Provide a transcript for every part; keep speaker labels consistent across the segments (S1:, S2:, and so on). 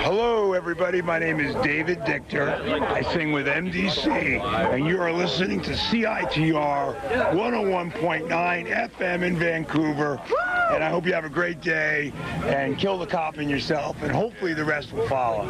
S1: Hello, everybody. My name is David Dichter. I sing with MDC, and you are listening to CITR 101.9 FM in Vancouver. And I hope you have a great day, and kill the cop in yourself, and hopefully the rest will follow.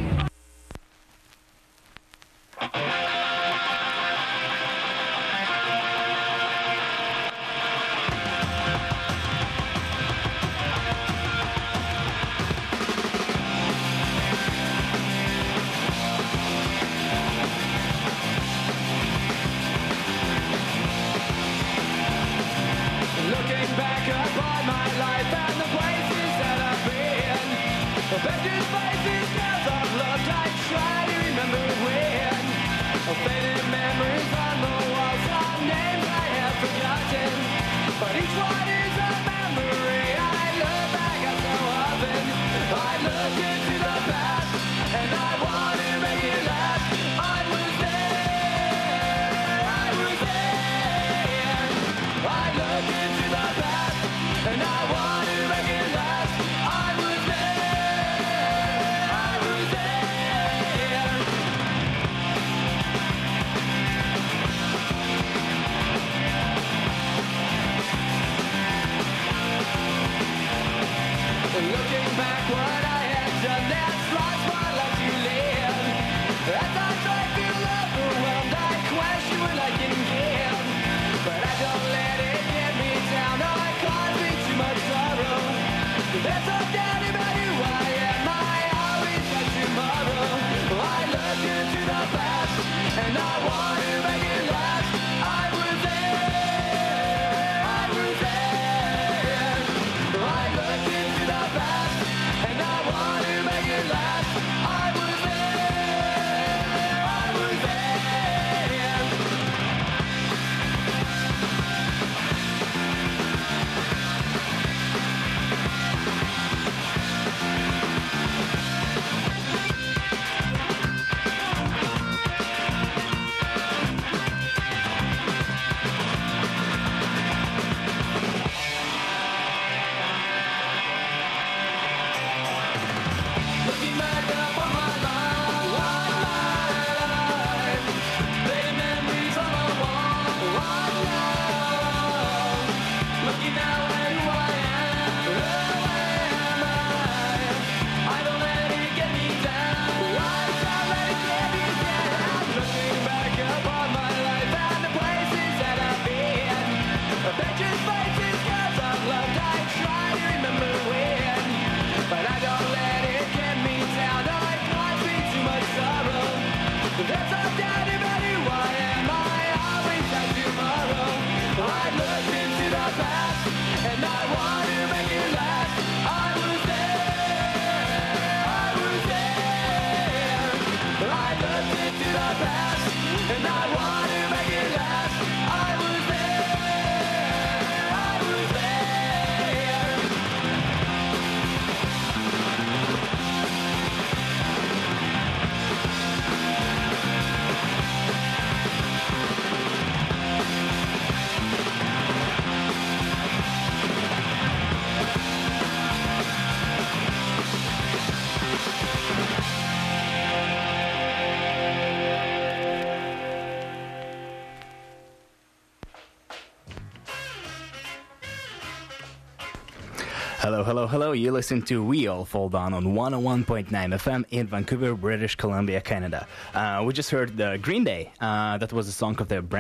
S2: Hello. You listen to We All Fall Down on 101.9 FM in Vancouver, British Columbia, Canada. We just heard the Green Day. That was a song of their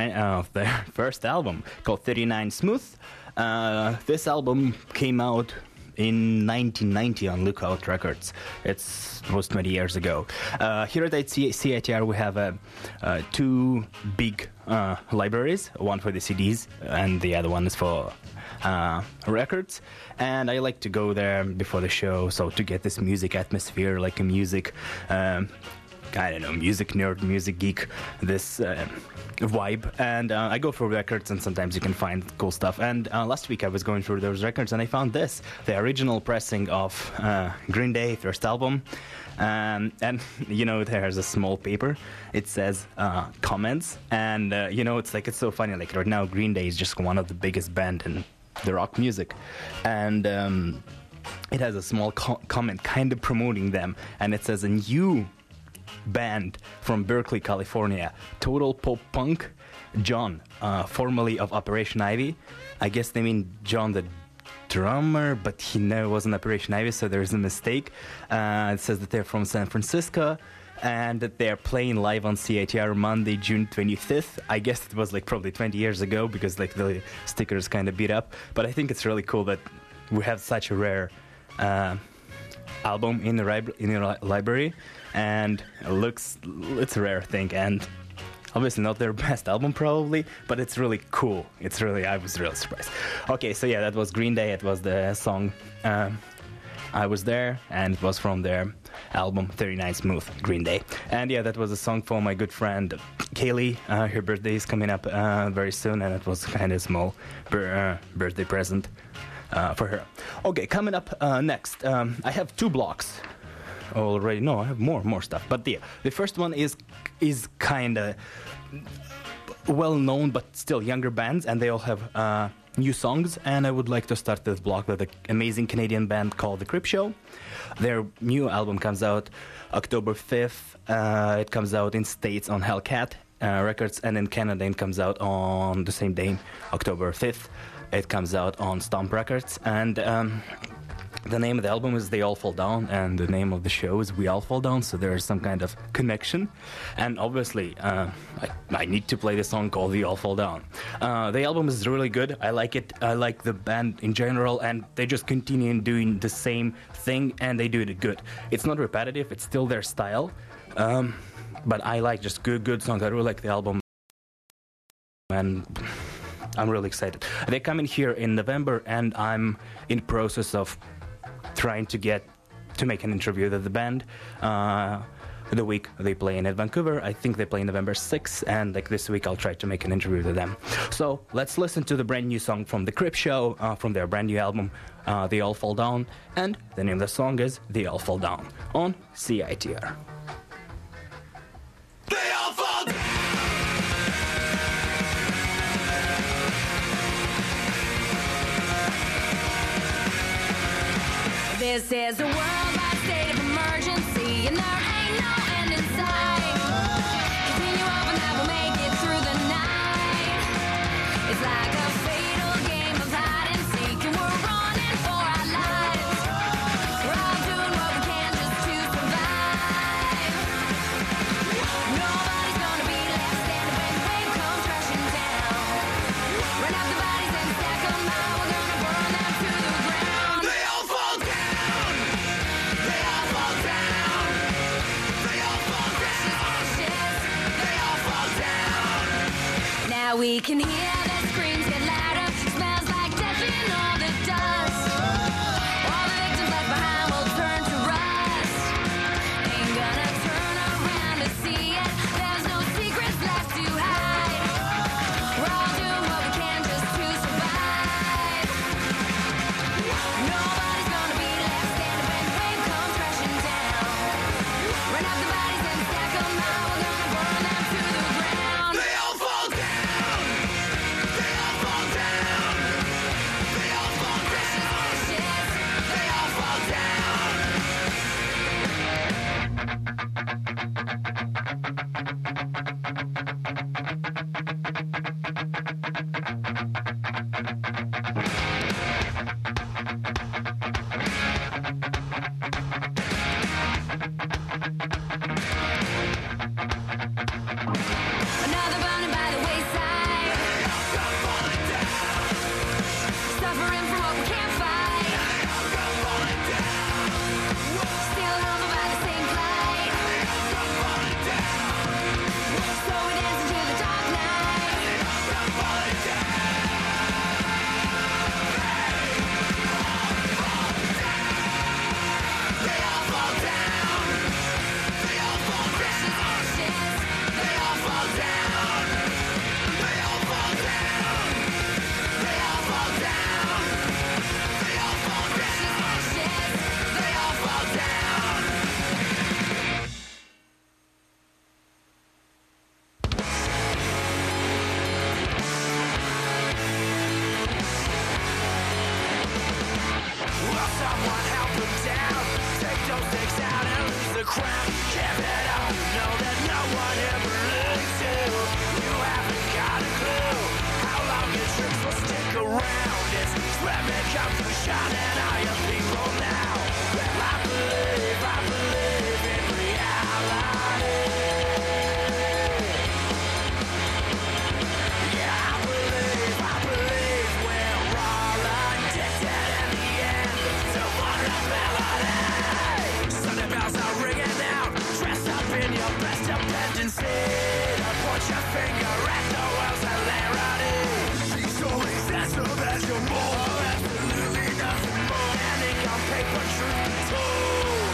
S2: first album called 39 Smooth. This album came out in 1990 on Lookout Records. It was 20 years ago. Here at CITR we have two big libraries, one for the CDs and the other one is for records, and I like to go there before the show, so to get this music atmosphere, like a music music nerd, music geek, this vibe, and I go for records, and sometimes you can find cool stuff. And last week I was going through those records, and I found this, the original pressing of Green Day first album, and there's a small paper. It says comments, and it's so funny. Like right now, Green Day is just one of the biggest band in the rock music, and it has a small comment kind of promoting them, and it says a new band from Berkeley, California, Total Pop Punk, John, formerly of Operation Ivy. I guess they mean John the drummer, but he never was in Operation Ivy, so there's a mistake. It says that they're from San Francisco, and that they're playing live on CITR Monday, June 25th. I guess it was like probably 20 years ago, because like the sticker is kind of beat up, but I think it's really cool that we have such a rare album in the library, and it's a rare thing, and obviously not their best album probably, but it's really cool. I was really surprised. Okay, so yeah, that was Green Day. It was the song I Was There, and it was from their album 39 Smooth, Green Day. And yeah, that was a song for my good friend Kaylee. Her birthday is coming up very soon, and it was kind of small birthday present for her. Okay, coming up next, I have 2 blocks already. No, I have more stuff. But the first one is kind of well known, but still younger bands, and they all have new songs. And I would like to start this block with an amazing Canadian band called The Crip Show. Their new album comes out October 5th. It comes out in States on Hellcat Records, and in Canada it comes out on the same day, October 5th. It comes out on Stomp Records, and the name of the album is They All Fall Down, and the name of the show is We All Fall Down, so there is some kind of connection. And obviously, I need to play the song called We All Fall Down. The album is really good. I like it. I like the band in general, and they just continue doing the same thing, and they do it good. It's not repetitive. It's still their style, but I like just good songs. I really like the album, and I'm really excited. They come in here in November, and I'm in the process of trying to make an interview with the band. The week they play in Vancouver, I think they play November 6th, and like this week I'll try to make an interview with them. So let's listen to the brand new song from The Crip Show, from their brand new album, They All Fall Down, and the name of the song is They All Fall Down on CITR.
S3: They all fall down.
S4: This is a worldwide state of emergency, and there ain't no end in sight. Continue on, and that will make it through the night. It's like a fatal game of hide and seek, and we're running for our lives. We're all doing what we can just to survive. Nobody's gonna be left standing when the wave comes crashing down. Run out the bodies and stack them out. We're gonna burn them to the ground.
S3: They all fall down. They all fall down. They all fall down. They all fall down.
S4: Now we can hear the screams get louder. Smells like death in all the dust. All the victims left behind will turn to rust. Ain't gonna turn around to see it. There's no secrets left to hide. We're all doing what we can just to survive. Nobody's gonna be left standing when the wave comes crashing down. Run out the bodies and stack them out. We're gonna burn them to the ground.
S3: They all fall down. They all fall down. They all fall down. They all fall down.
S4: Another burning by the wayside. Suffering from what we can't fight. Still humbled by the same plight. So we dance into the dark night.
S3: They all fall down. They all fall down. They all fall down. They all fall down. They all fall down. They all fall down. They all fall down. Will someone help show sticks out and lose the crown. Give it up, you know that no one ever believes you. You haven't got a clue how long your tricks will stick around. It's swimming, come to shine, and I am people now. I believe in reality. Yeah, I believe we're all addicted in the end to vulnerability. Sunday bells are ringing out, dressed up in your best dependency. To point your finger at the world's hilarity. These stories as of as your more, absolutely nothing more. And ink on paper, truth be told.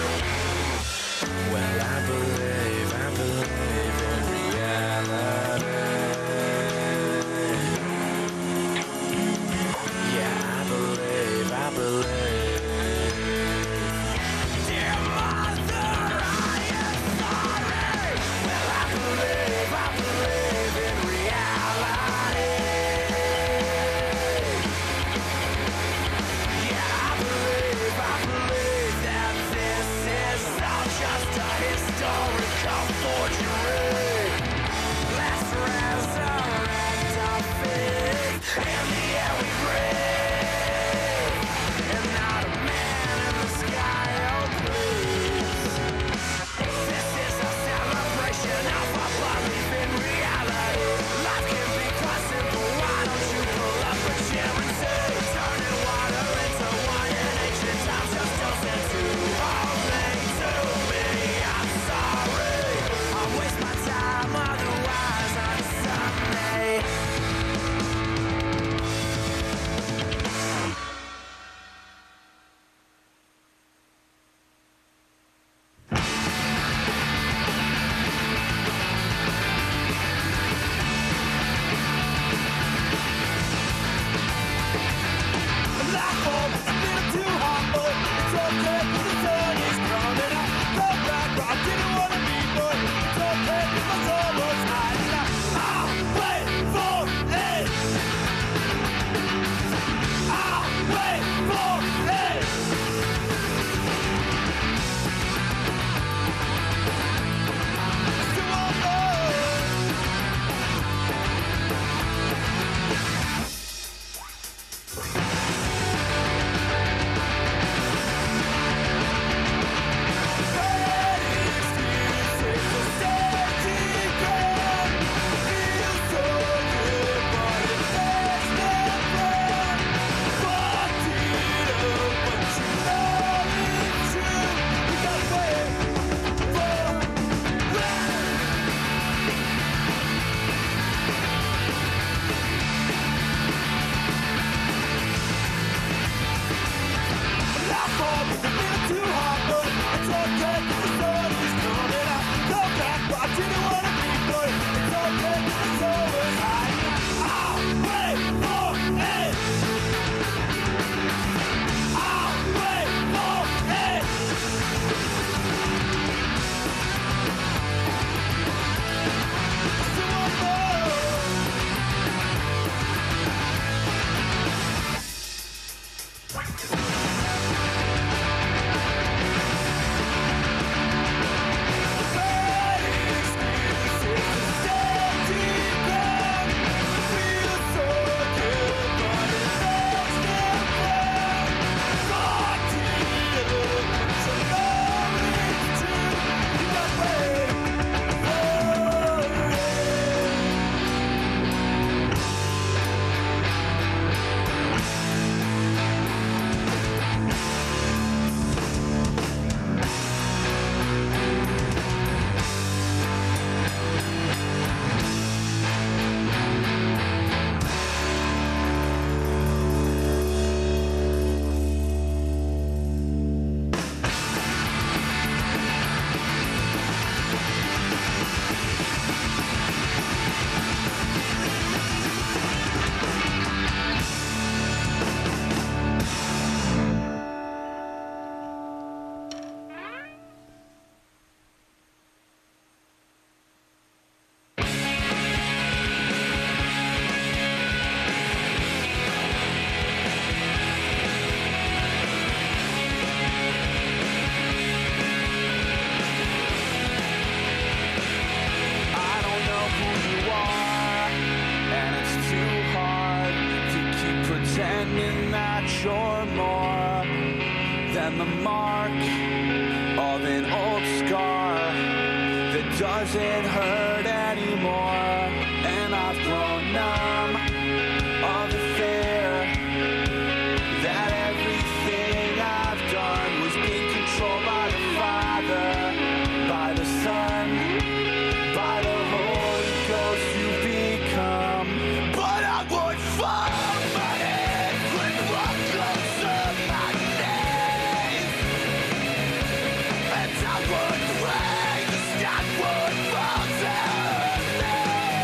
S5: much or more than the mark of an old scar that doesn't hurt anymore. And I've grown numb of the fear that everything I've done was being controlled by the Father, by the Son, by the Holy Ghost you become. But I would fall my head with what close to my knees, and I would pray the sky would fall down me,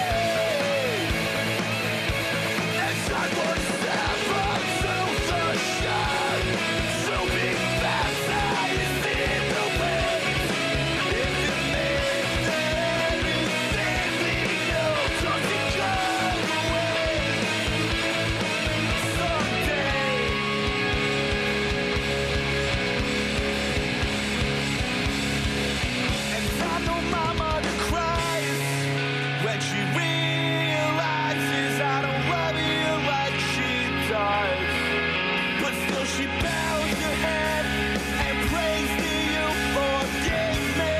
S5: as I would step up to the shine, to be baptized in the waves. If it means that everything we know doesn't go away someday. And I know my mother cries when she realizes I don't love you like she does. But still she bows her head and prays to you forgive me.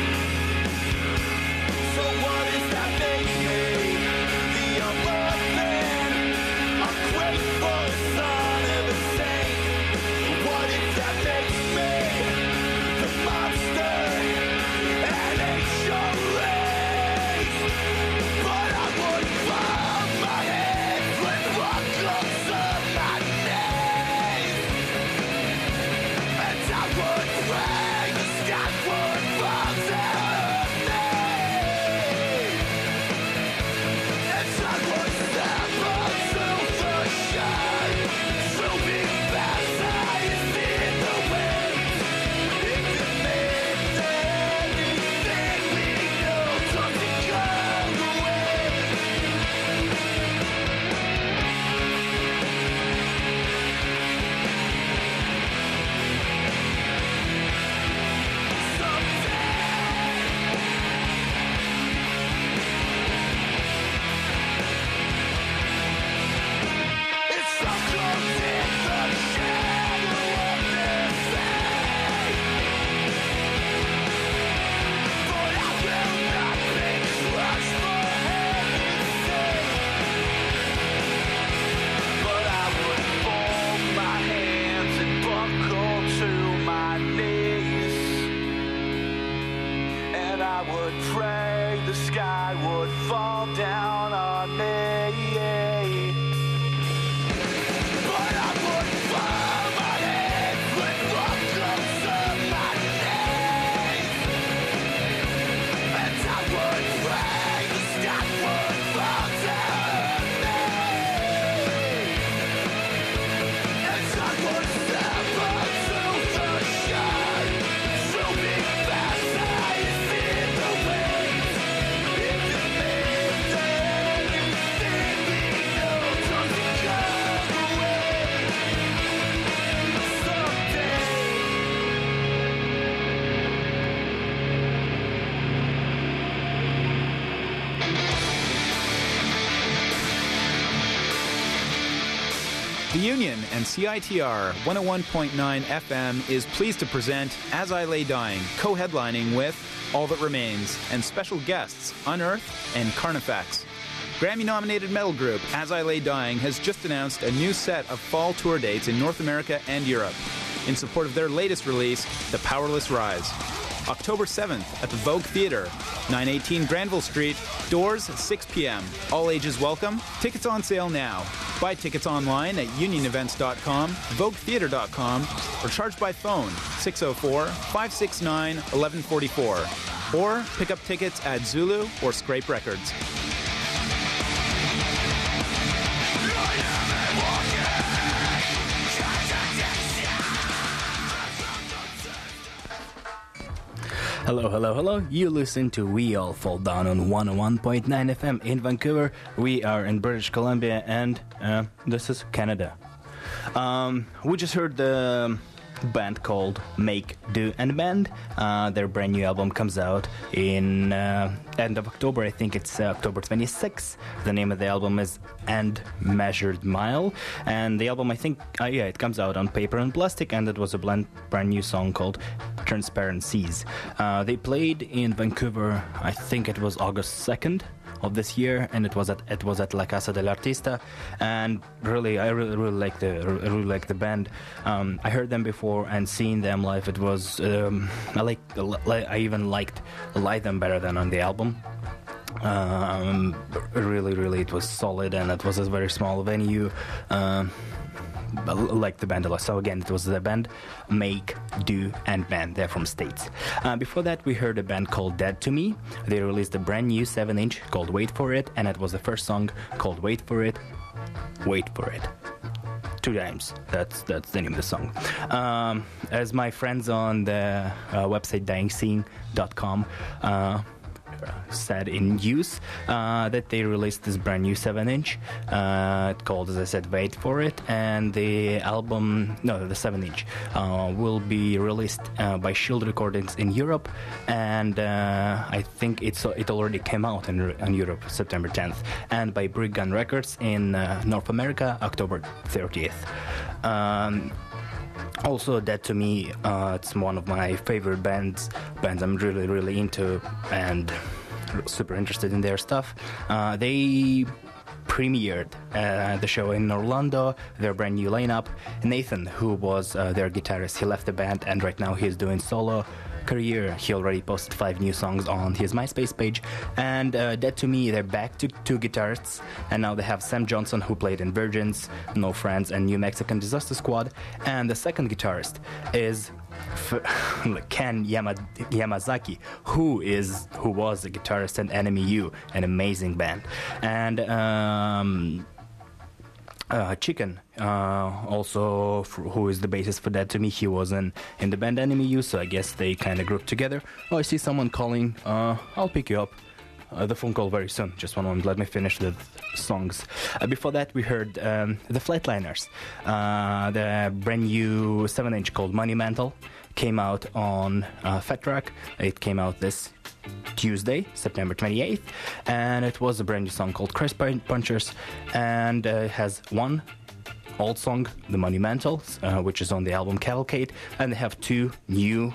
S5: So what does that make me? The unloved man, ungrateful son of a saint. What if that makes me the monster and angel raised? But I would bow my head with what close to my knees, and I would pray the sky would fall down me, as I would step up to the shine, to be baptized in the waves. If it means that everything we know doesn't go away it's so close in the shadow of this day. But I will not be crushed for heaven's sake. But I would fold my hands and buckle to my knees, and I would pray the sky would fall down on me. But I would bow my head with what close to my knees, and I would pray the sky would fall down me, as I would step up to the shine, to be baptized in the waves. If it means that everything we know doesn't go away someday.
S6: The Union and CITR 101.9 FM is pleased to present As I Lay Dying, co-headlining with All That Remains and special guests Unearth and Carnifex. Grammy-nominated metal group As I Lay Dying has just announced a new set of fall tour dates in North America and Europe in support of their latest release, The Powerless Rise. October 7th at the Vogue Theatre, 918 Granville Street, doors 6 p.m. All ages welcome. Tickets on sale now. Buy tickets online at unionevents.com, voguetheatre.com, or charge by phone 604-569-1144. Or pick up tickets at Zulu or Scrape Records.
S2: Hello, hello, hello. You listen to We All Fall Down on 101.9 FM in Vancouver. We are in British Columbia, and this is Canada. We just heard the band called Make, Do, and Bend. Their brand new album comes out in end of October. I think it's October 26th. The name of the album is And Measured Mile. And the album, I think, it comes out on paper and plastic, and it was a brand new song called Transparent Seas. They played in Vancouver, I think it was August 2nd of this year, and it was at La Casa del Artista, and really I really like the band. I heard them before and seen them live. It was I even liked them better than on the album. Really it was solid, and it was a very small venue. I like the band a lot. So again, it was the band Make, Do, and Bend. They're from States. Before that, we heard a band called Dead to Me. They released a brand new 7-inch called Wait For It, and it was the first song called Wait For It. Wait For It. 2 times. That's the name of the song. As my friends on the website dyingscene.com said in news, that they released this brand new 7-inch called, as I said, Wait For It, and the 7-inch will be released by Shield Recordings in Europe, and I think it already came out in Europe September 10th, and by Brick Gun Records in North America October 30th. Also, Dead to Me, it's one of my favorite bands I'm really into and super interested in their stuff. They premiered the show in Orlando, their brand new lineup. Nathan, who was their guitarist, he left the band, and right now he's doing solo career. He already posted 5 new songs on his MySpace page. And Dead to Me, they're back to 2 guitarists, and now they have Sam Johnson, who played in Virgins, No Friends, and New Mexican Disaster Squad, and the second guitarist is Ken Yamazaki, who was a guitarist in Enemy U, an amazing band. And Chicken, also who is the bassist for Dead to Me, he was in the band Enemy U, so I guess they kind of grouped together. Oh, I see someone calling. I'll pick you up. The phone call very soon. Just one moment, let me finish the songs. Before that, we heard the Flatliners. The brand new 7-inch called Monumental came out on Fat Track. It came out this Tuesday, September 28th, and it was a brand new song called Crest Punchers, and it has one old song, The Monumentals, which is on the album Cavalcade, and they have 2 new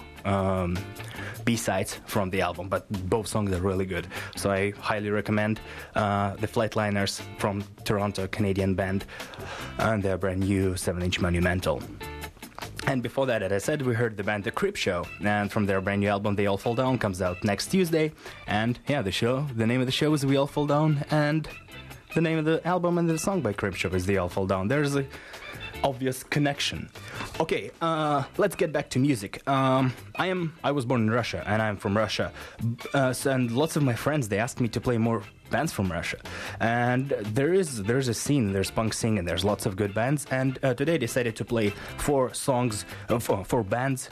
S2: B-sides from the album, but both songs are really good, so I highly recommend the Flatliners from Toronto, Canadian band, and their brand new 7-inch Monumental. And before that, as I said, we heard the band The Crip Show, and from their brand new album They All Fall Down comes out next Tuesday. And yeah, the name of the show is We All Fall Down, and the name of the album and the song by Crip Show is They All Fall Down. There's a obvious connection. Okay, let's get back to music. I was born in Russia, and I'm from Russia, and lots of my friends, they asked me to play more bands from Russia, and there's a scene, there's punk scene, and there's lots of good bands, and today I decided to play 4 songs for bands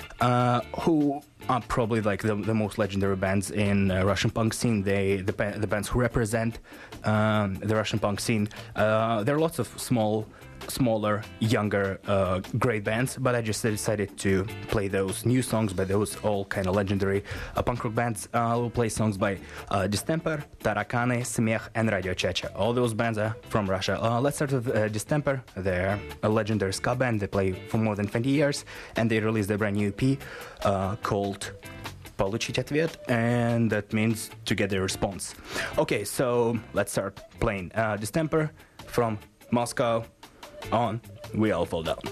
S2: who are probably like the most legendary bands in Russian punk scene. The bands who represent the Russian punk scene. There are lots of smaller, younger, great bands, but I just decided to play those new songs by those all kind of legendary punk rock bands. I will play songs by Distemper, Tarakаны, Smech, and Radio Checha. All those bands are from Russia. Let's start with Distemper. They're a legendary ska band. They play for more than 20 years, and they released a brand new EP called Получить ответ, and that means to get a response. Okay, so let's start playing Distemper from Moscow on We All Fall Down.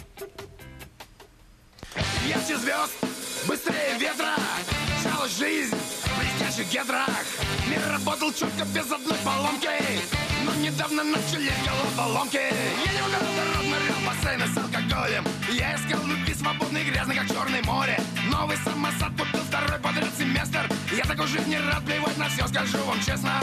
S3: Ярче звезд, быстрее ветра, жалость жизнь в блестящих гетрах. Мир работал четко без одной поломки, но недавно начали головоломки. Я не угадал дородный рел бассейна с алкоголем. Я искал любви свободной, грязной, как черное море. Новый самосад купил 2-й подряд семестр. Я такой жизни рад, плевать на все, скажу вам честно.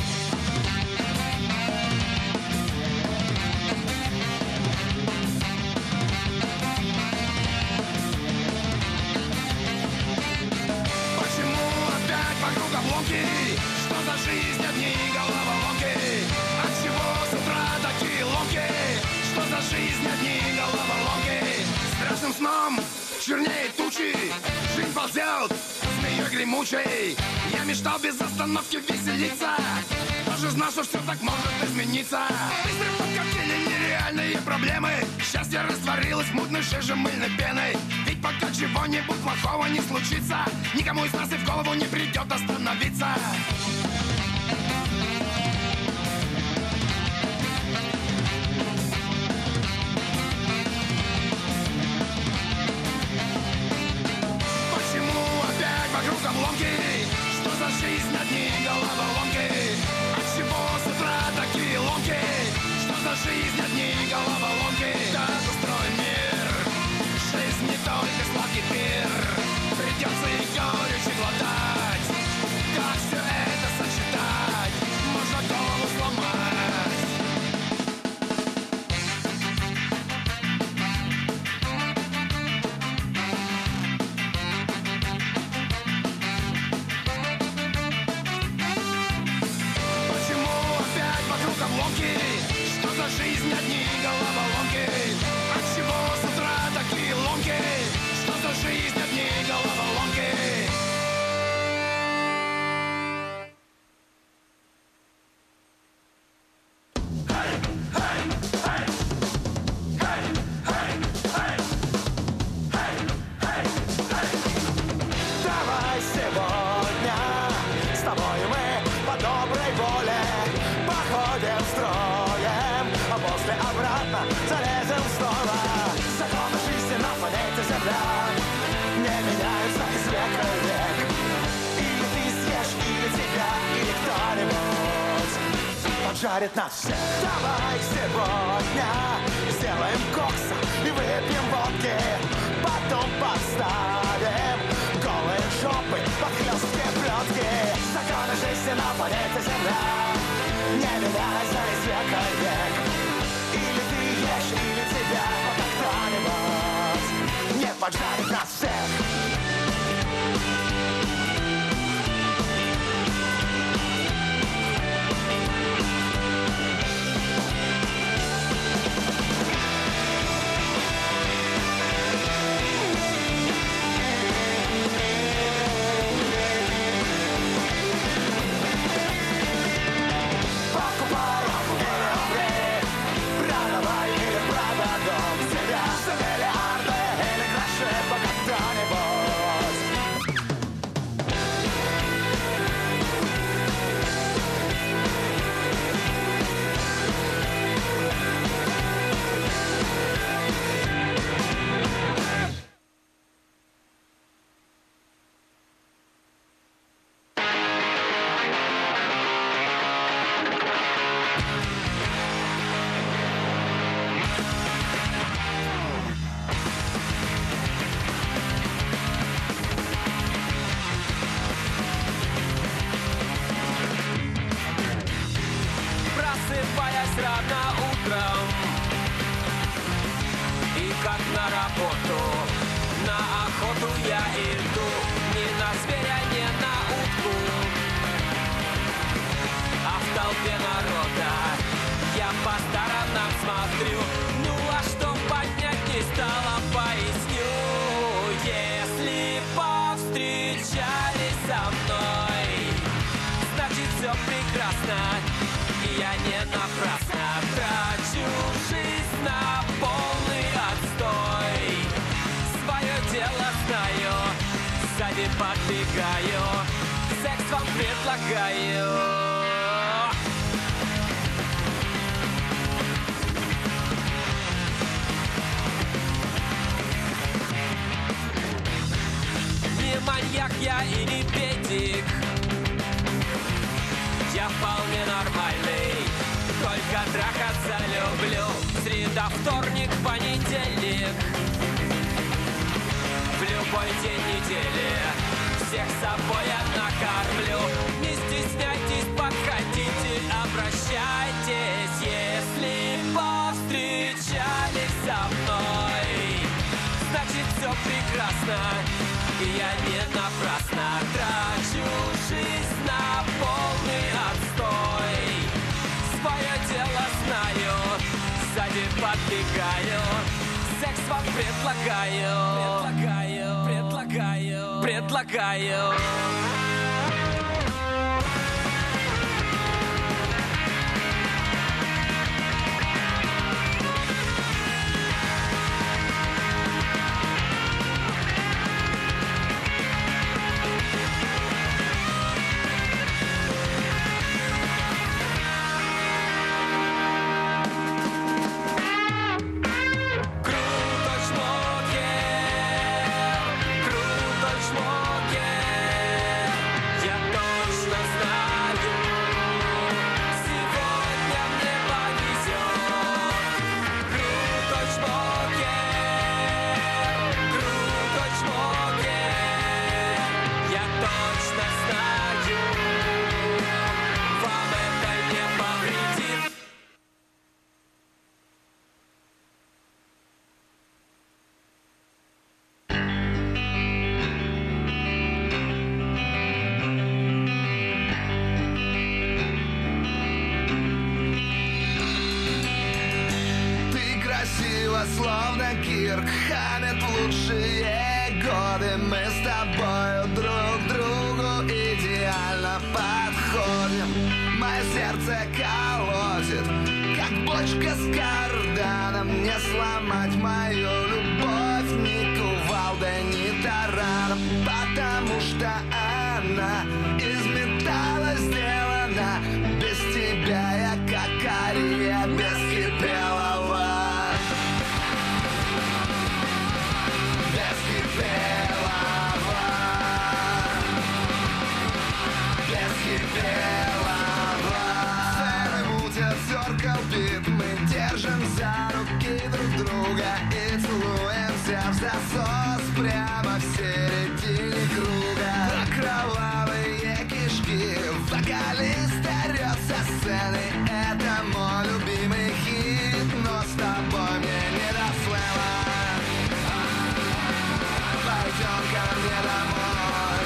S3: Что за жизнь, одни головоломки? Отчего с утра такие ломки? Что за жизнь, одни головоломки? Страшным
S7: сном чернее тучи, жизнь ползет змеей гремучей. Я мечтал без остановки веселиться, даже знал, что все так может измениться. Быстро подкатили нереальные проблемы, счастье растворилось в мутной жиже мыльной пеной. Ведь пока чего-нибудь плохого не случится, никому из нас и в голову не придет остановиться. Почему опять вокруг обломки? Что за жизнь одни головоломки? Отчего с утра такие ломки? Что за жизнь одни головоломки? Как устроен мир? Жизнь не только сладкий пир, придется и горечь и глотать. Как все это сочетать? Можно голову сломать. Почему опять вокруг обломки? Что за жизнь одни головоломки? Отчего с утра такие ломки? Что за жизнь одни головоломки?
S8: Давай сегодня с тобой мы по доброй воле походим строем, а после обратно залезем снова. Законы жизни на планете Земля не меняются из века в век. Или ты съешь, или тебя, или кто-нибудь поджарит нас всех. Давай сегодня сделаем кокса и выпьем водки, потом подставим голые жопы под хлесткие плетки. Законы жизни на планете Земля не меняются из века в век. Или ты ешь, или тебя, пока кто-нибудь не поджарит нас всех. Покупай или умри, продавай или продадим себя за миллиарды или краше, пока кто-нибудь.
S9: Просыпаясь рано утром и как на работу, на охоту я иду, не на зверя, не на утку, а в толпе народа я по сторонам смотрю. Ну а что поднять не стало, поясню. Если повстречались со мной, значит все прекрасно, и я не напрасно трачу жизнь на полный отстой. Свое дело знаю, сзади подбегаю, секс вам предлагаю. Не маньяк я и не педик, я вполне нормальный, только трахаться люблю. Среда, вторник, понедельник, в любой день недели всех собой я накормлю. Не стесняйтесь, подходите, обращайтесь, если повстречались со мной, значит все прекрасно, и я не напрасно трачу жизнь на полный отстой. Свое дело знаю, сзади подбегаю, секс вам предлагаю. Предлагаю.
S8: Словно Кирк Хаммет в лучшие годы. Мы с тобою друг другу идеально подходим. Мое сердце колотит, как бочка с карданом. Не сломать мою любовь ни кувалдой, ни тараном, потому что она из металла сделана. Без тебя я как ария без кипелова. Мы держим за руки друг друга и целуемся в засос прямо в середине круга. Кровавые кишки, вокалист орёт со сцены. Это мой любимый хит, но с тобой мне не до слэма. Пойдем ко мне домой.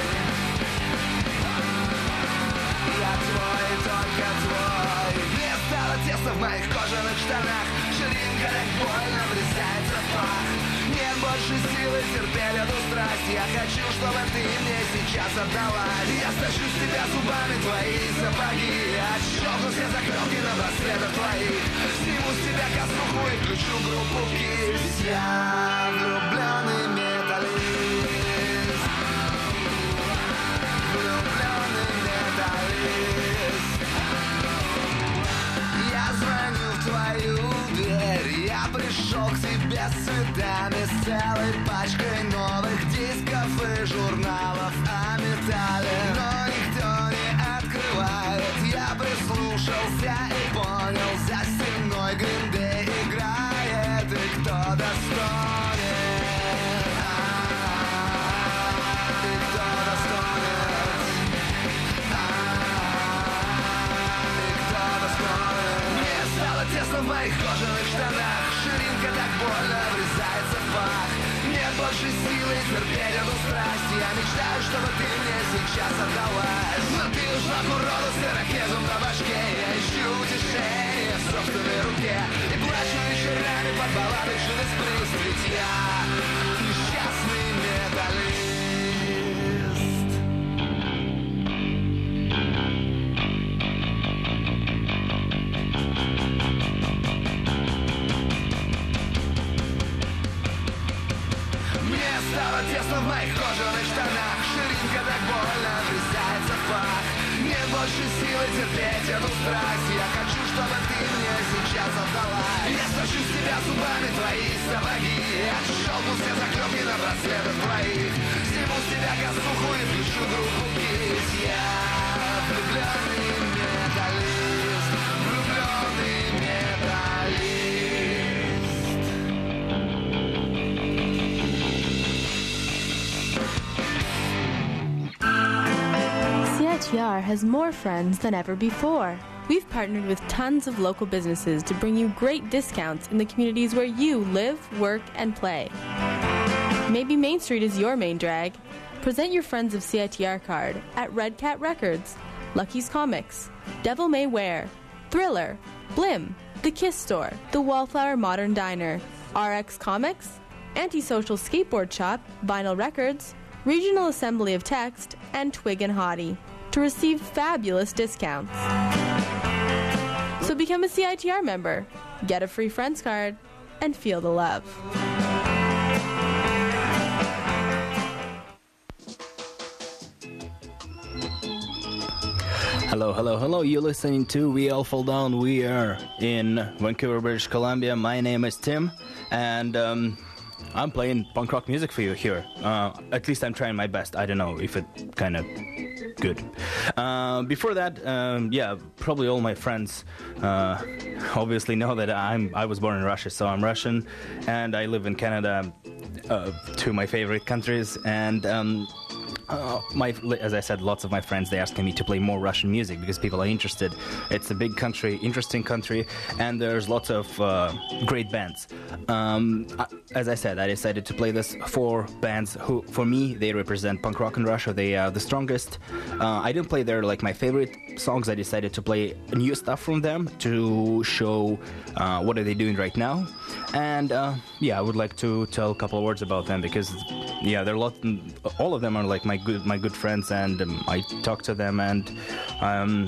S8: Я твой и только твой. Мне стало тесно в моих кожаных штанах. Ширинка так больно врезается в пах. Нет больше силы терпеть эту страсть. Я хочу, чтобы ты мне сейчас отдалась. Я стащу с тебя зубами твои сапоги. Отщелкну все заклепки на браслетах твоих. Сниму с тебя косуху и включу группу Kiss. Я влюбленный металлист. Влюбленный металлист. Я звоню в твою дверь. Я пришел к тебе с цветами, с целой пачкой новых дисков и журналов о металле. Но никто не открывает. Я прислушался и понял, за стеной Green Day играет. И кто достанет? И кто достанет? И кто достанет? Мне стало тесно в моих кожаных штанах. Ширинка так больно врезается в пах. Нет больше силы терпеть эту страсть. Я мечтаю, чтобы ты мне сейчас отдалась. Но ты ушла к уроду с ирокезом на башке. Я ищу утешение в собственной руке и плачу вечерами под баллады Judas Priest. Ведь я несчастный металлист. Мне стало тесно в моих кожаных штанах. Ширинка так больно врезается в пах. Нет больше силы терпеть эту страсть. Я хочу, чтобы ты мне сейчас отдалась. Я стащу с тебя зубами твои сапоги. Отщелкну все заклепки на браслетах твоих. Сниму с тебя косуху и включу группу Kiss. Я влюбленный металлист. Влюбленный металлист.
S10: CITR has more friends than ever before. We've partnered with tons of local businesses to bring you great discounts in the communities where you live, work, and play. Maybe Main Street is your main drag. Present your Friends of CITR card at Red Cat Records, Lucky's Comics, Devil May Wear, Thriller, Blim, The Kiss Store, The Wallflower Modern Diner, RX Comics, Antisocial Skateboard Shop, Vinyl Records, Regional Assembly of Text, and Twig and Hottie to receive fabulous discounts. So become a CITR member, get a free friends card, and feel the love.
S2: Hello, hello, hello. You're listening to We All Fall Down. We are in Vancouver, British Columbia. My name is Tim, and I'm playing punk rock music for you here. At least I'm trying my best. I don't know if it kind of good. Before that, yeah, probably all my friends obviously know that I was born in Russia, so I'm Russian, and I live in Canada, two of my favorite countries, and as I said, lots of my friends, they asking me to play more Russian music because people are interested. It's a big country, interesting country, and there's lots of great bands. As I said, I decided to play this for bands who, for me, they represent punk rock in Russia. They are the strongest. I didn't play their my favorite songs. I decided to play new stuff from them to show what are they doing right now. And yeah, I would like to tell a couple of words about them because yeah, there are all of them are like my good friends, and I talk to them, and I'm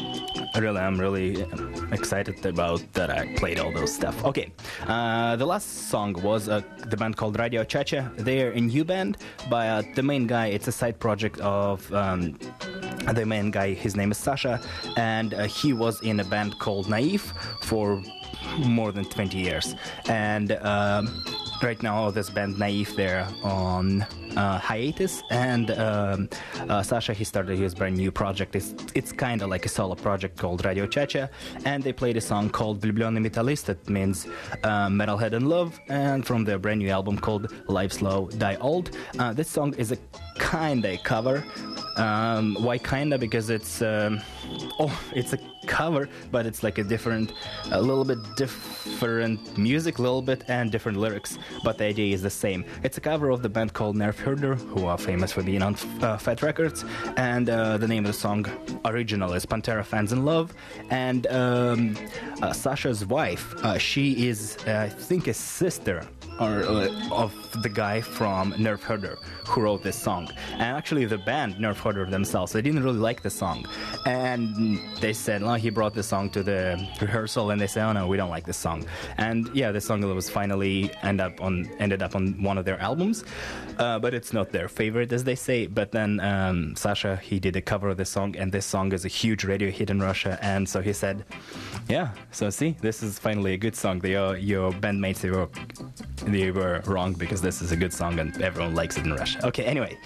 S2: really excited about that I played all those stuff. Okay, the last song was the band called Radio Chacha. They're a new band, but the main guy, it's a side project of the main guy. His name is Sasha, and he was in a band called Naive for more than 20 years, and right now this band Naive, they're on hiatus, and Sasha, he started his brand new project. It's kind of like a solo project called Radio Chacha, and they played a song called Влюбленный металлист, that means metalhead in love, and from their brand new album called Live Slow Die Old. This song is a kinda cover. Why kinda? Because it's it's a cover, but it's like a little bit different music, and different lyrics, but the idea is the same. It's a cover of the band called Nerf Herder, who are famous for being on Fat Records, and the name of the song original is Pantera Fans in Love, and Sasha's wife, she is, I think, a sister of the guy from Nerf Herder who wrote this song. And actually the band Nerf Herder themselves, they didn't really like the song, and they said, well, he brought the song to the rehearsal, and they said, oh no, we don't like this song. And yeah, the song was finally ended up on one of their albums, but it's not their favorite, as they say. But then Sasha, he did a cover of this song, and this song is a huge radio hit in Russia, and so he said, yeah, so see, this is finally a good song. Your bandmates, they were wrong, because this is a good song and everyone likes it in Russia. Okay, anyway,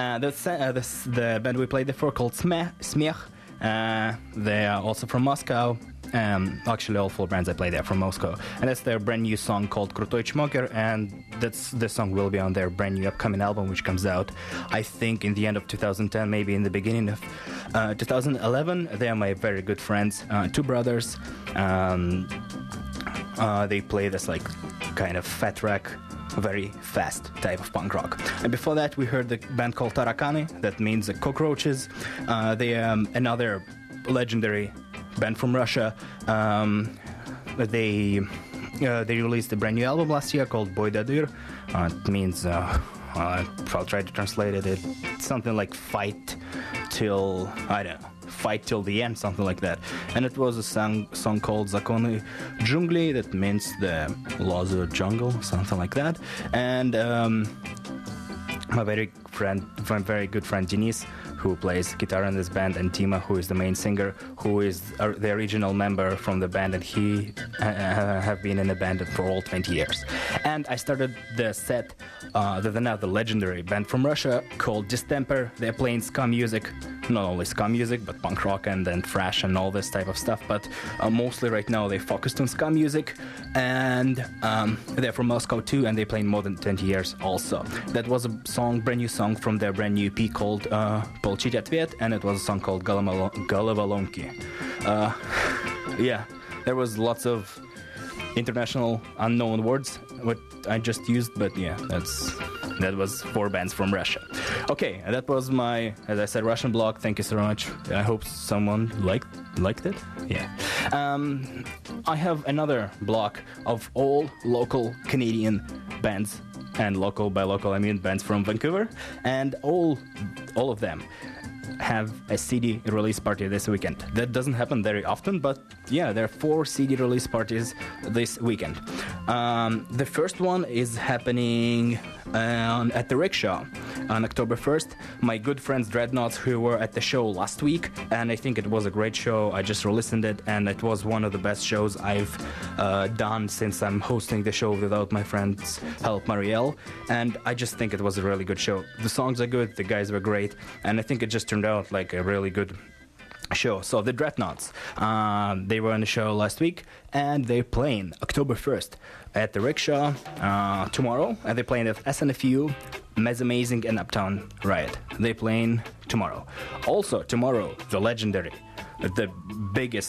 S2: the band we played before called Smech. They are also from Moscow. Actually, all four bands I play there from Moscow, and that's their brand new song called Крутой Чмокер, and this song will be on their brand new upcoming album, which comes out, I think, in the end of 2010, maybe in the beginning of 2011. They are my very good friends, two brothers. They play this like kind of fat rock, very fast type of punk rock. And before that, we heard the band called Tarakani, that means cockroaches. They are another legendary band from Russia. They released a brand new album last year called Boy Dadir. It means, I'll try to translate it. It's something like fight till the end, something like that. And it was a song called Zakony Djungli, that means the laws of the jungle, something like that. And my very good friend Denis, who plays guitar in this band, and Dima, who is the main singer, who is the original member from the band, and he have been in the band for all 20 years. And I started the set with another legendary band from Russia called Distemper. They're playing ska music, not only ska music, but punk rock and then thrash and all this type of stuff, but mostly right now they focused on ska music, and they're from Moscow too, and they play more than 20 years also. That was a brand new song from their brand new EP called Получить ответ, and it was a song called Головоломки. Yeah, there was lots of international unknown words what I just used, but yeah, that was four bands from Russia. Okay, that was my, as I said, Russian blog. Thank you so much. I hope someone liked liked it? Yeah. I have another block of all local Canadian bands, and local by local I mean bands from Vancouver, and all of them have a CD release party this weekend. That doesn't happen very often, but yeah, there are 4 CD release parties this weekend. The first one is happening at the Rickshaw on October 1st. My good friends Dreadnoughts, who were at the show last week, and I think it was a great show. I just listened it, and it was one of the best shows I've done since I'm hosting the show without my friend's help, Marielle, and I just think it was a really good show. The songs are good, the guys were great, and I think it just turned out like a really good show. So the Dreadnoughts, they were on the show last week, and they're playing October 1st at the Rickshaw tomorrow, and they're playing at SNFU, Mez Amazing, and Uptown Riot. They're playing tomorrow. Also tomorrow, the legendary, the biggest,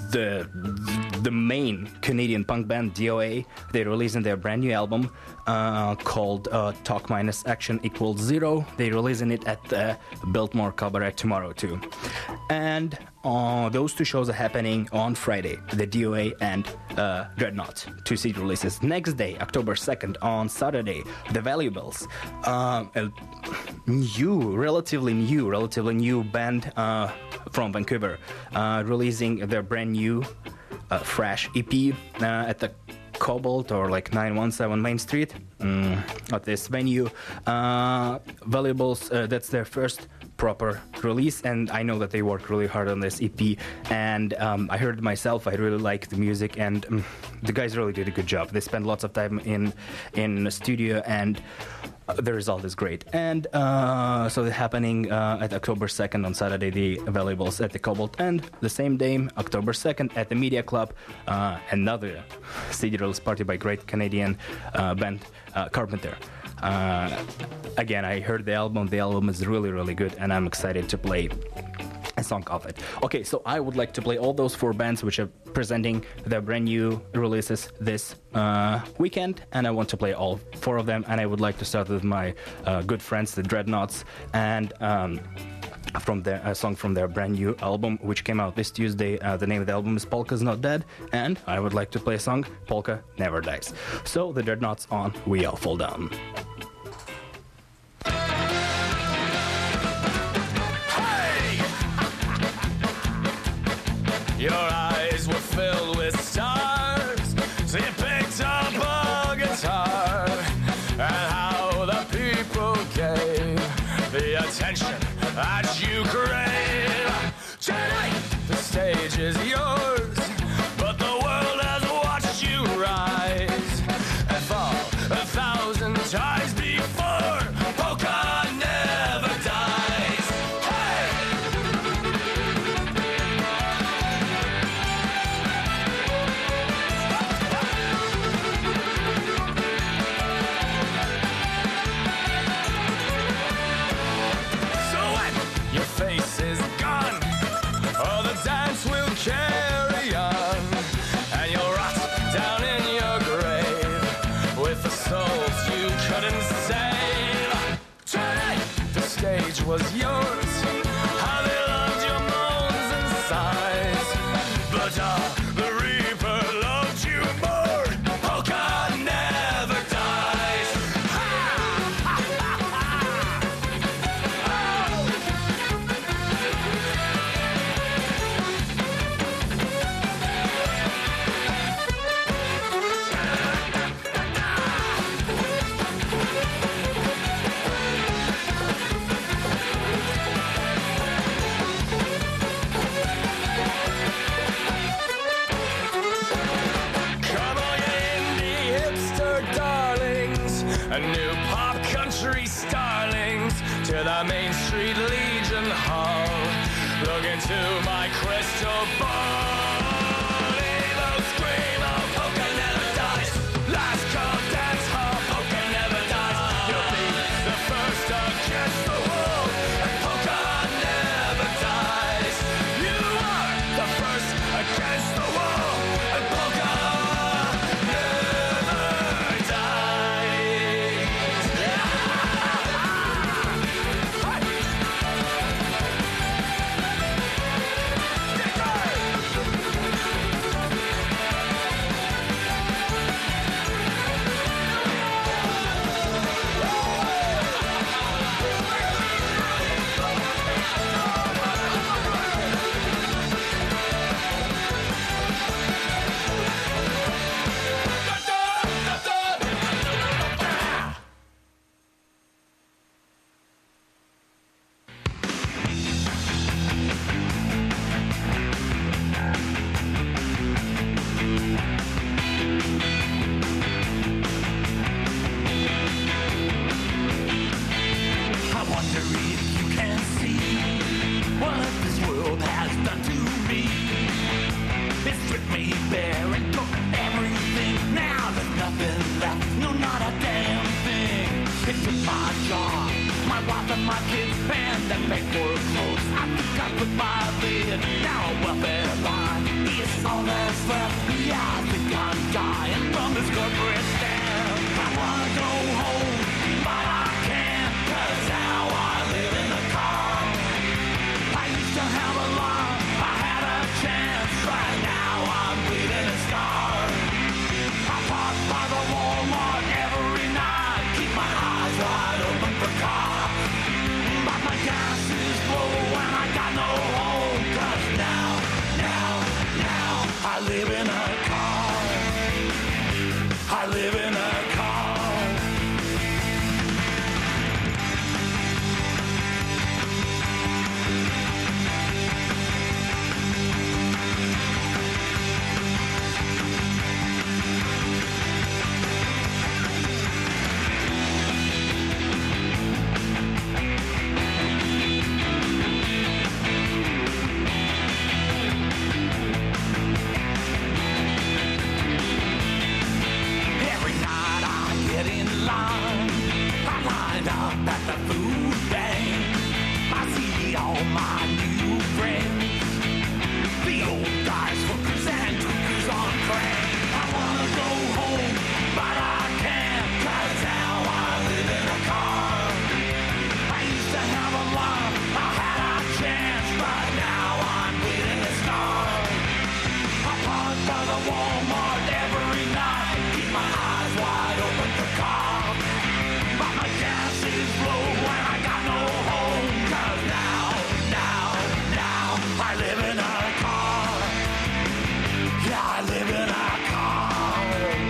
S2: the main Canadian punk band DOA, they're releasing their brand new album called Talk Minus Action Equals Zero. They're releasing it at the Biltmore Cabaret tomorrow too. And those 2 shows are happening on Friday, the DOA and Dreadnoughts, 2 CD releases. Next day, October 2nd, on Saturday, The Valuables, a relatively new band from Vancouver, releasing their brand new fresh EP at the Cobalt, or like 917 Main Street, at this venue. Valuables, that's their first proper release, and I know that they worked really hard on this EP, and I heard it myself. I really like the music, and the guys really did a good job. They spent lots of time in the studio, and the result is great. And so they're happening at October 2nd on Saturday, the Valuables at the Cobalt, and the same day, October 2nd, at the Media Club, another CD release party by great Canadian band Carpenter. Again, I heard the album. The album is really, really good, and I'm excited to play a song of it. Okay, so I would like to play all those 4 bands which are presenting their brand new releases this weekend, and I want to play all 4 of them, and I would like to start with my good friends, the Dreadnoughts, and from a song from their brand new album, which came out this Tuesday. The name of the album is Polka's Not Dead, and I would like to play a song, Polka Never Dies. So the Dreadnoughts on We All Fall Down.
S7: Your eyes were filled with stars, so you picked up a guitar, and how the people gave the attention that you crave. Tonight, the stage is yours, but the world has watched you rise and fall 1,000 times before. Polka never dies. Hey! So when your face is gone, oh, the dance will carry on, and you'll rot down in your grave with the souls you couldn't save. Tonight, the stage was yours, how they loved your moans and sighs, but the Reaper loved you more. Polka never dies. Come on, you indie hipster darlings, and new pop country starlings, to the Main Street Legion Hall. Look into my crystal ball. Evil scream, oh, polka never dies. Last call, dance hall, polka never dies. You'll be the first against the wall, and polka never dies. You are the first against the wall, and polka never dies. Hey!
S9: my kids' band and make more clothes. I think I put my lid now a welfare line. It's all that's left. Yeah, I think I'm dying from this corporate stand. I wanna go home, but I can't, 'cause now I live in a car. I used to have a lot, I had a chance, but now I'm bleeding and scarred. I park by the Walmart every night, keep my eyes wide open for cops. But my gas is low and I got no home, 'cause now I live in a car. I live in a car. Every night I get in line, I lined up at the food bank. I see all my new friends, the old guys, hookers and tweakers on crank. I wanna go home, but I can't, 'cause now I live in a car. I used to have a lot, I had a chance, but now I'm bleeding a scar. I park by the Walmart every night, keep my eyes wide open for cops. But my gas is low and I got no home, 'cause now I live in a car. Yeah, I live in a car.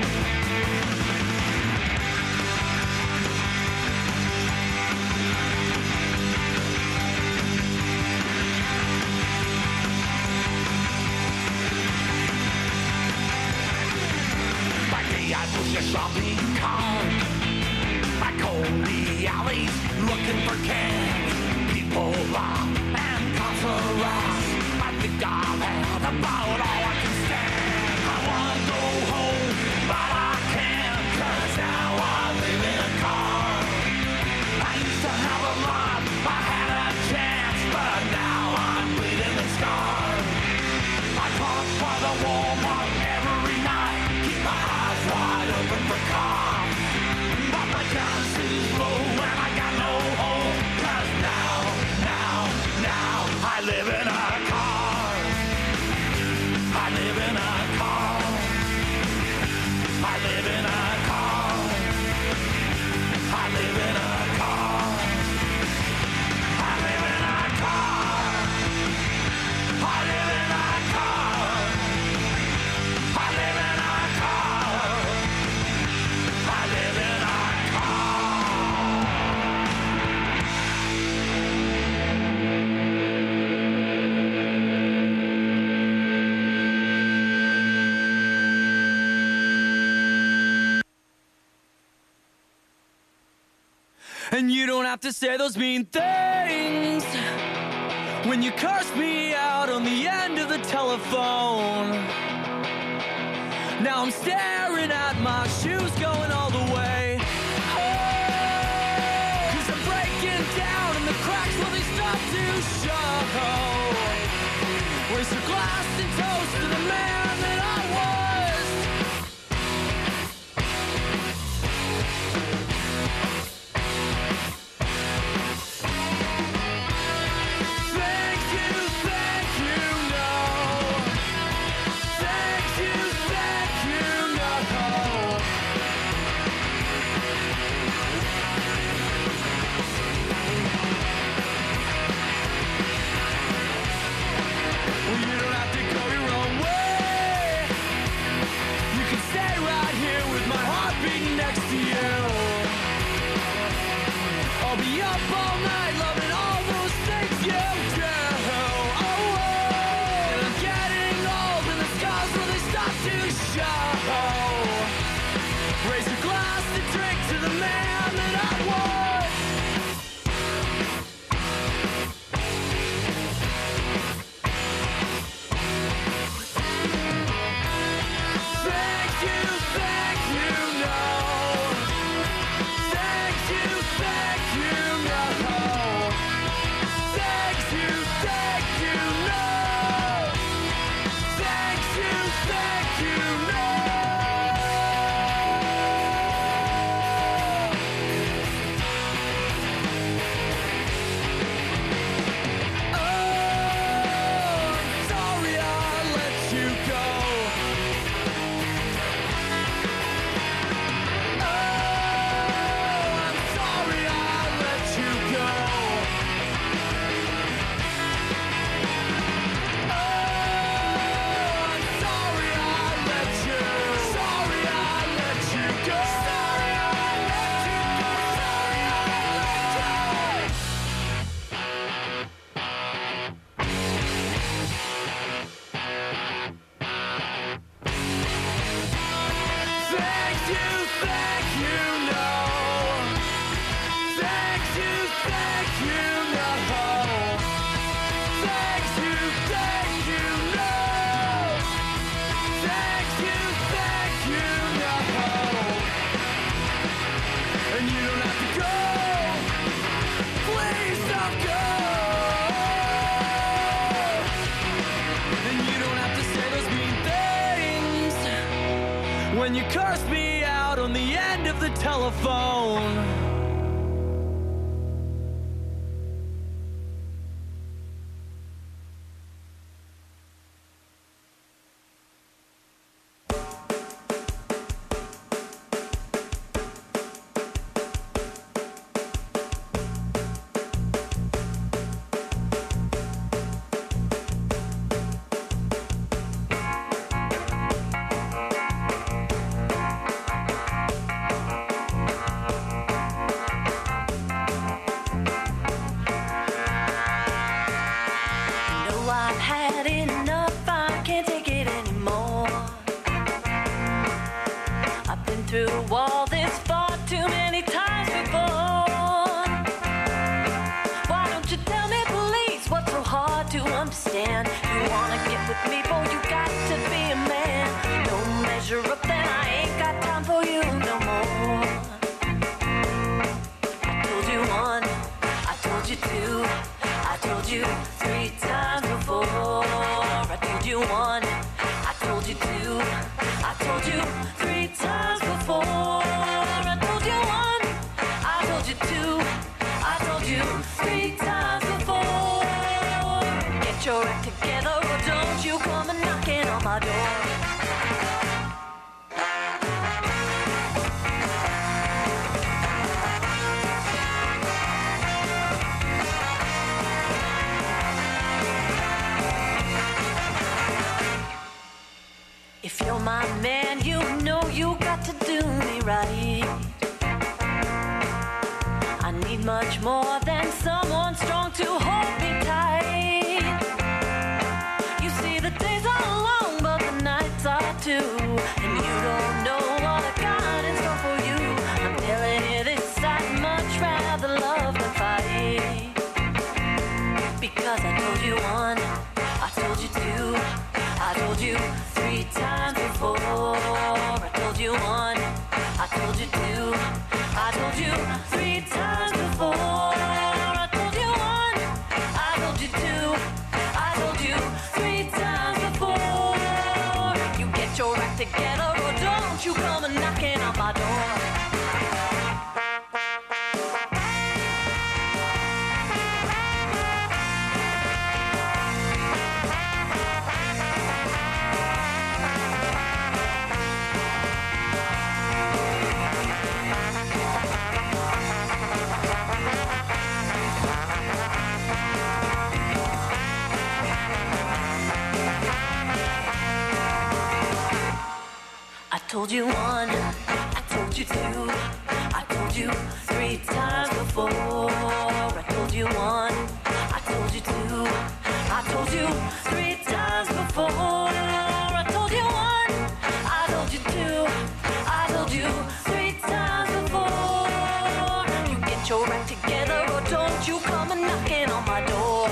S9: By day I push a shopping cart, I comb the alleys looking for cans. People laugh and cops harass. I think I've had about all I can stand. I wanna go home, but I can't, 'cause now I live in a car. I used to have a lot, I had a chance, but now I'm bleeding and scarred. I park by the Walmart every night, keep my eyes wide open for cops. But my gas is low and I got no home, 'cause now I live in a car. I live in a car. I live in a car. I live in a car. I live in a car. I live in a car. I live in a car. I live in a car. And you don't have to say those mean things when you curse me out on the end of the telephone. Now I'm staring at my shoes going all the way. Oh, 'cause I'm breaking down and the cracks will they stop to show. Raise your glass and toast to the man that I was. Thank you, no. Thank you, no. Well, you don't have to go your own way. You can stay right here with my heart beating next to you. I'll be up all night loving all those things you do. Oh, and I'm getting old and the scars really start to show. Raise your glass and drink to the man that I was. Thank you, no. Thank you, no.
S5: When you cursed me out on the end of the telephone.
S11: If you're my man, you know you got to do me right. I need much more than someone strong to hold me tight. You see, the days are long, but the nights are too. And you don't know what I got in store for you. I'm telling you this, I'd much rather love than fight. Because I told you one, I told you two, I told you 3 times before. I told you one, I told you two, I told you 3 times before. I told you one, I told you two, I told you 3 times before. You get your act together or don't you come a knocking on my door. I told you one, I told you two, I told you 3 times before. I told you one, I told you two, I told you 3 times before. I told you one, I told you two, I told you 3 times before. You get your act together or don't you come a knocking on my door.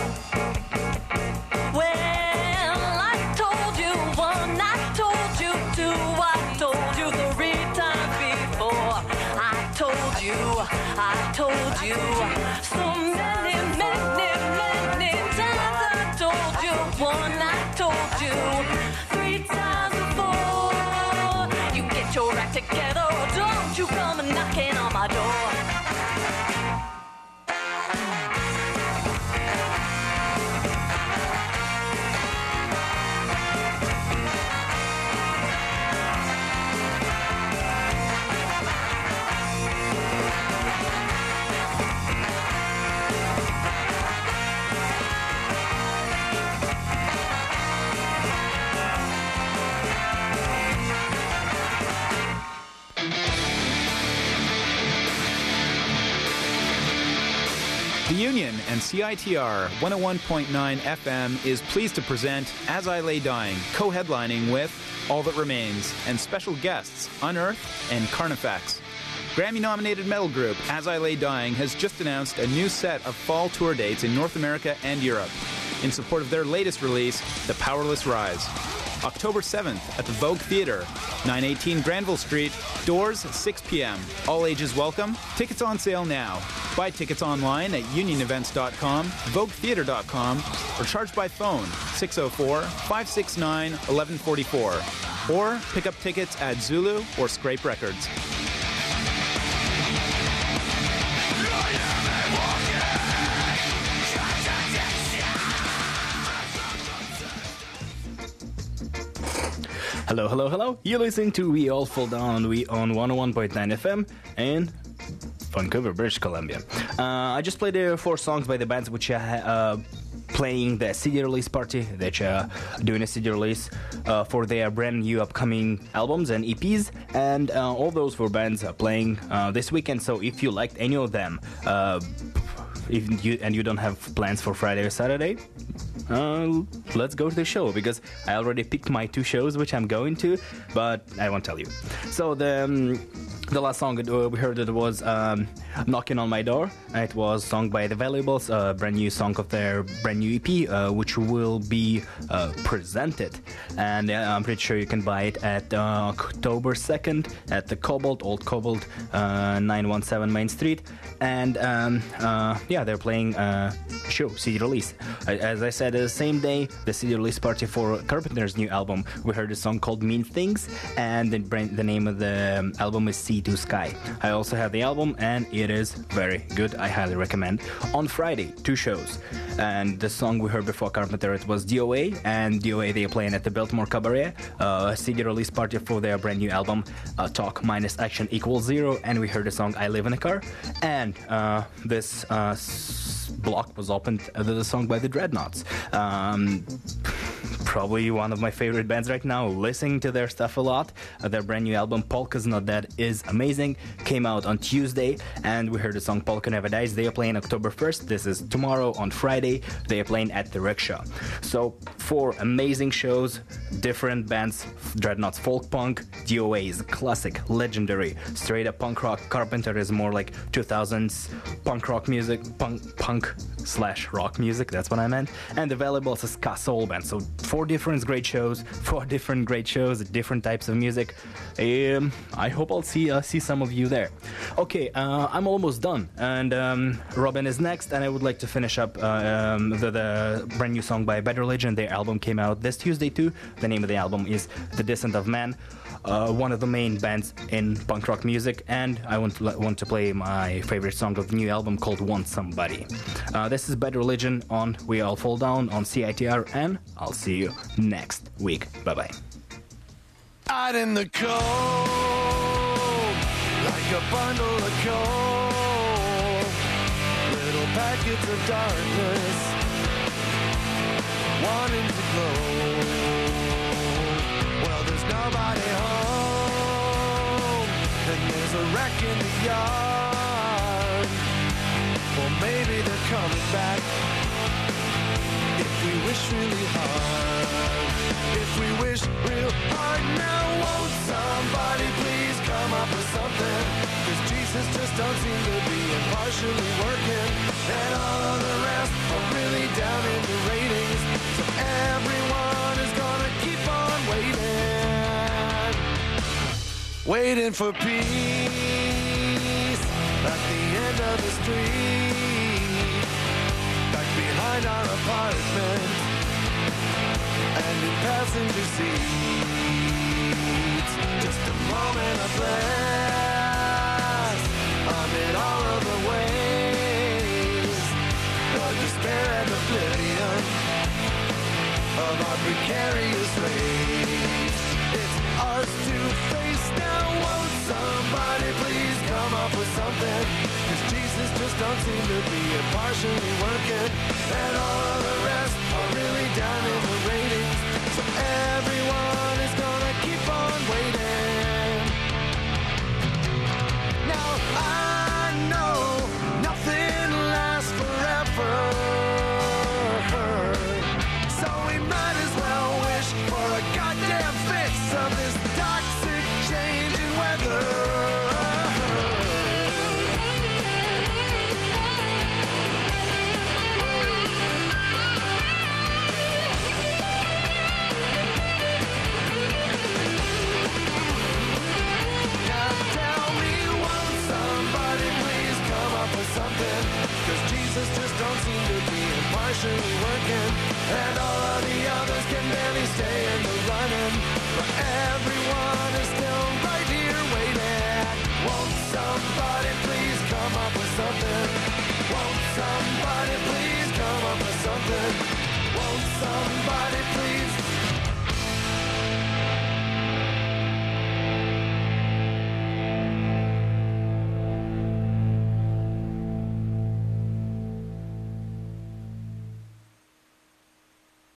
S11: Well, I told you one, I told you two, I told you 3 times before. I told you so many, many, many times. I told you one, I told you 3 times before. You get your act together or don't you come a knocking on my door.
S6: The Union and CITR 101.9 FM is pleased to present As I Lay Dying, co-headlining with All That Remains, and special guests Unearth and Carnifex. Grammy-nominated metal group As I Lay Dying has just announced a new set of fall tour dates in North America and Europe in support of their latest release, The Powerless Rise. October 7th at the Vogue Theatre, 918 Granville Street, doors 6 p.m. All ages welcome. Tickets on sale now. Buy tickets online at unionevents.com, voguetheatre.com, or charge by phone 604-569-1144, or pick up tickets at Zulu or Scrape Records.
S2: Hello, hello, hello. You're listening to We All Fall Down on 101.9 FM in Vancouver, British Columbia. I just played 4 songs by the bands which are playing the CD release party. They're doing a CD release for their brand new upcoming albums and EPs, and all those 4 bands are playing this weekend. So if you liked any of them, if you don't have plans for Friday or Saturday, let's go to the show, because I already picked my 2 shows which I'm going to, but I won't tell you. So the last song we heard, it was Knocking on My Door. It was sung by The Valuables, a brand new song of their brand new EP, which will be presented, and I'm pretty sure you can buy it at October 2nd at the Cobalt, Old Cobalt, 917 Main Street, and they're playing show, CD release. As I said, the same day, the CD release party for Carpenter's new album, we heard a song called Mean Things, and the name of the album is Sea to Sky. I also have the album, and it is very good. I highly recommend. On Friday, 2 shows, and the song we heard before Carpenter, it was DOA, and DOA, they're playing at the Biltmore Cabaret, CD release party for their brand new album, Talk Minus Action Equals Zero, and we heard the song I Live in a Car, and this block was opened with a song by the Dreadnoughts. Probably one of my favorite bands right now, listening to their stuff a lot. Their brand new album, Polka's Not Dead, is amazing. Came out on Tuesday, and we heard the song Polka Never Dies. They are playing October 1st. This is tomorrow. On Friday, they are playing at the Rickshaw. So 4 amazing shows, different bands. Dreadnoughts folk punk, DOA is classic, legendary, straight up punk rock. Carpenter is more like 2000s punk rock music, punk/rock music, that's what I meant. And The Valuables is ska soul band. So 4 different great shows, different types of music. I hope I'll see some of you there. Okay, I'm almost done, and Robin is next, and I would like to finish up the brand new song by Bad Religion. Their album came out this Tuesday too. The name of the album is The Descent of Man. One of the main bands in punk rock music, and I want to play my favorite song of the new album called Want Somebody. This is Bad Religion on We All Fall Down on CITR, and I'll see you next week. Bye-bye.
S8: Out in the cold, like a bundle of coal, little packets of darkness, wanting to glow. Well, there's nobody home, and there's a wreck in the yard. Well, maybe they're coming back if we wish really hard. If we wish real hard now, won't somebody please come up with something? 'Cause Jesus just don't seem to be impartially working, and all of the rest are really down in the ratings. So everyone is gonna keep on waiting for peace at the end of the street, back behind our apartment and in passenger seats. Just a moment of bliss amid all of the ways of despair and oblivion of our precarious race. It's ours to face now. Won't somebody please come up with something? 'Cause Jesus just don't seem to be impartially working, and all of the rest are really down in the ratings. So everyone is gonna keep on waiting. Now I know nothing lasts forever. actually working, and all of the others can barely stay in the running. But everyone is still right here waiting. Won't somebody please come up with something? Won't somebody please come up with something? Won't somebody please